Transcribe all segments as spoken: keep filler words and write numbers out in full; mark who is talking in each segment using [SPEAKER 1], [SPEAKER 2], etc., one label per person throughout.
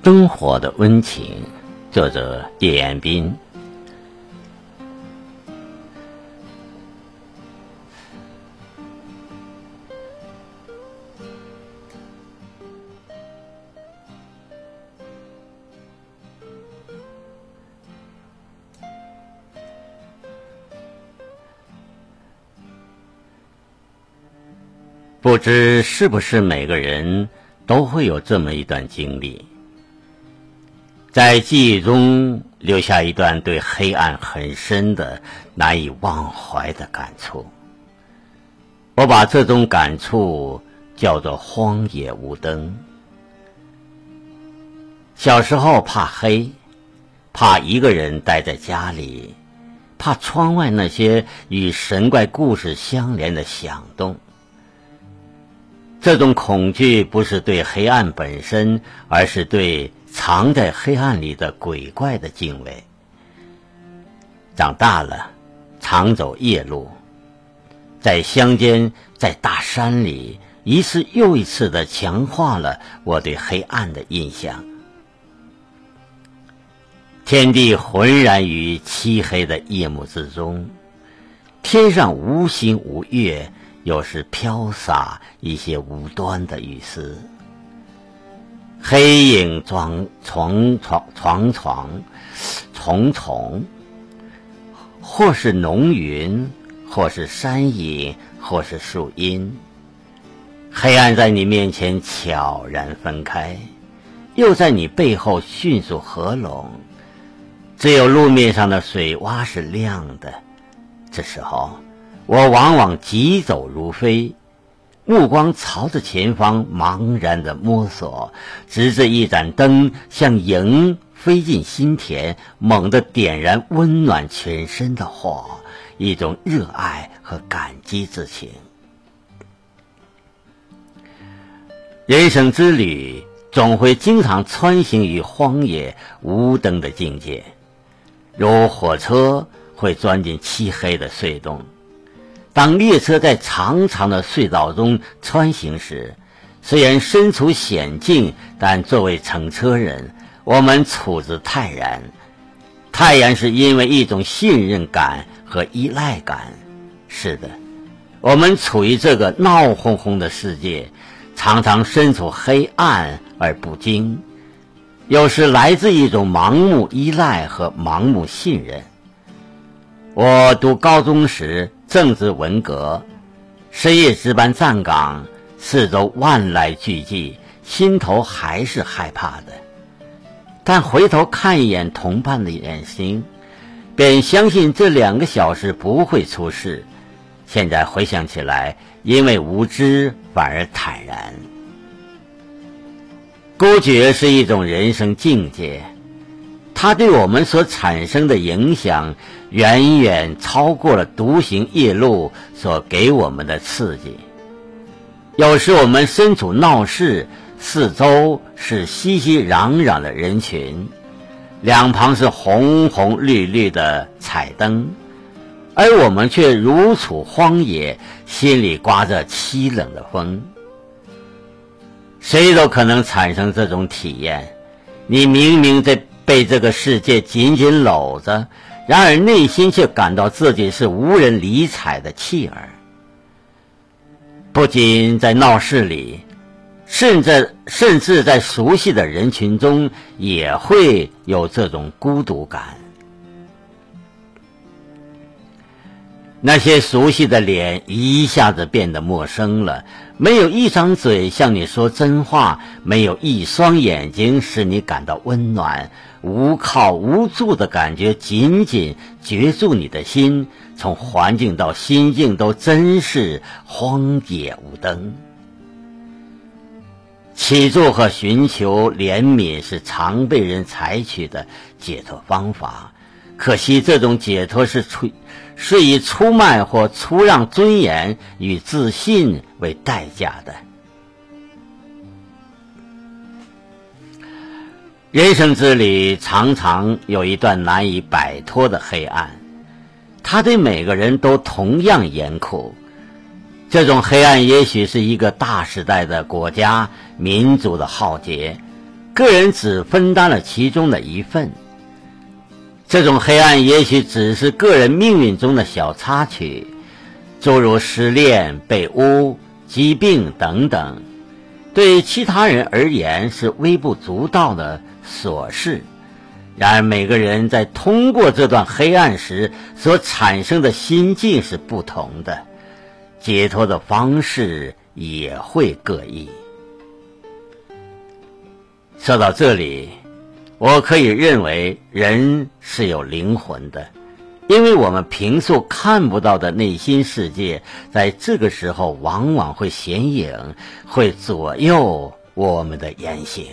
[SPEAKER 1] 灯火的温情，作者叶彦斌。不知是不是每个人都会有这么一段经历，在记忆中留下一段对黑暗很深的难以忘怀的感触。我把这种感触叫做荒野无灯。小时候怕黑，怕一个人待在家里，怕窗外那些与神怪故事相连的响动。这种恐惧不是对黑暗本身，而是对藏在黑暗里的鬼怪的敬畏。长大了，常走夜路，在乡间，在大山里，一次又一次地强化了我对黑暗的印象。天地浑然于漆黑的夜幕之中，天上无星无月，有时飘洒一些无端的雨丝，黑影装床床床床重重，或是浓云，或是山影，或是树荫。黑暗在你面前悄然分开，又在你背后迅速合拢，只有路面上的水洼是亮的。这时候我往往疾走如飞，目光朝着前方茫然地摸索，直至一盏灯像萤飞进心田，猛地点燃温暖全身的火，一种热爱和感激之情。人生之旅总会经常穿行于荒野无灯的境界，如火车会钻进漆黑的隧洞。当列车在长长的隧道中穿行时，虽然身处险境，但作为乘车人，我们处之泰然。泰然是因为一种信任感和依赖感。是的，我们处于这个闹哄哄的世界，常常身处黑暗而不惊，有时来自一种盲目依赖和盲目信任。我读高中时正值文革，深夜值班站岗，四周万籁俱寂，心头还是害怕的。但回头看一眼同伴的眼睛，便相信这两个小时不会出事。现在回想起来，因为无知反而坦然。孤绝是一种人生境界，它对我们所产生的影响远远超过了独行夜路所给我们的刺激。有时我们身处闹市，四周是熙熙攘攘的人群，两旁是红红绿绿的彩灯，而我们却如处荒野，心里刮着凄冷的风。谁都可能产生这种体验，你明明在被这个世界紧紧搂着，然而内心却感到自己是无人理睬的弃儿。不仅在闹市里，甚至甚至在熟悉的人群中，也会有这种孤独感。那些熟悉的脸一下子变得陌生了，没有一张嘴向你说真话，没有一双眼睛使你感到温暖，无靠无助的感觉紧紧攫住你的心，从环境到心境都真是荒野无灯。祈祝和寻求怜悯是常被人采取的解脱方法，可惜这种解脱是出是以出卖或出让尊严与自信为代价的。人生之旅常常有一段难以摆脱的黑暗，它对每个人都同样严酷。这种黑暗也许是一个大时代的国家民族的浩劫， 个人只分担了其中的一份。这种黑暗也许只是个人命运中的小插曲，诸如失恋、被污、疾病等等，对其他人而言是微不足道的琐事。然而每个人在通过这段黑暗时所产生的心境是不同的，解脱的方式也会各异。说到这里，我可以认为人是有灵魂的，因为我们平素看不到的内心世界，在这个时候往往会显影，会左右我们的言行。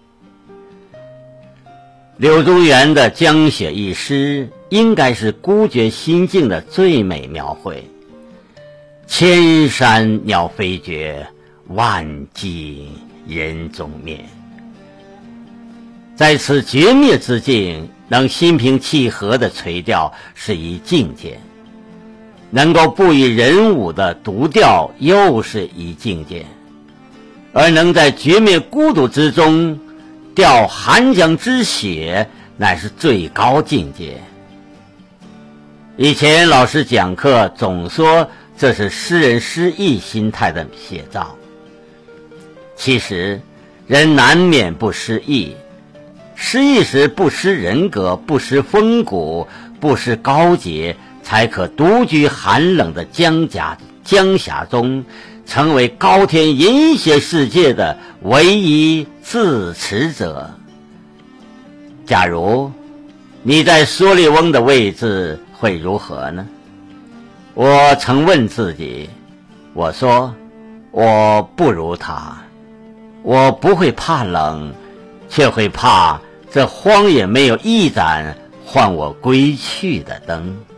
[SPEAKER 1] 柳宗元的《江雪》一诗，应该是孤绝心境的最美描绘。千山鸟飞绝，万骑人踪灭。在此绝灭之境，能心平气和的垂钓是一境界，能够不以人物的独钓又是一境界，而能在绝灭孤独之中钓寒江之雪，乃是最高境界。以前老师讲课总说这是诗人失意心态的写照，其实人难免不失意，失意时不失人格，不失风骨，不失高洁，才可独居寒冷的江甲江峡中，成为高天银邪世界的唯一自持者。假如你在梭利翁的位置会如何呢？我曾问自己，我说我不如他，我不会怕冷，却会怕这荒野没有一盏唤我归去的灯。